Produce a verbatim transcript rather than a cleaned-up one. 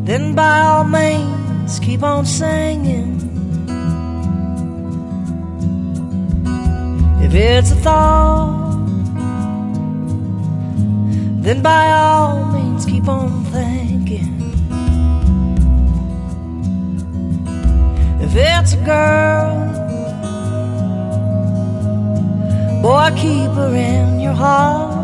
then by all means keep on singing. If it's a thought, then by all means keep on thinking. If it's a girl, boy, keep her in your heart.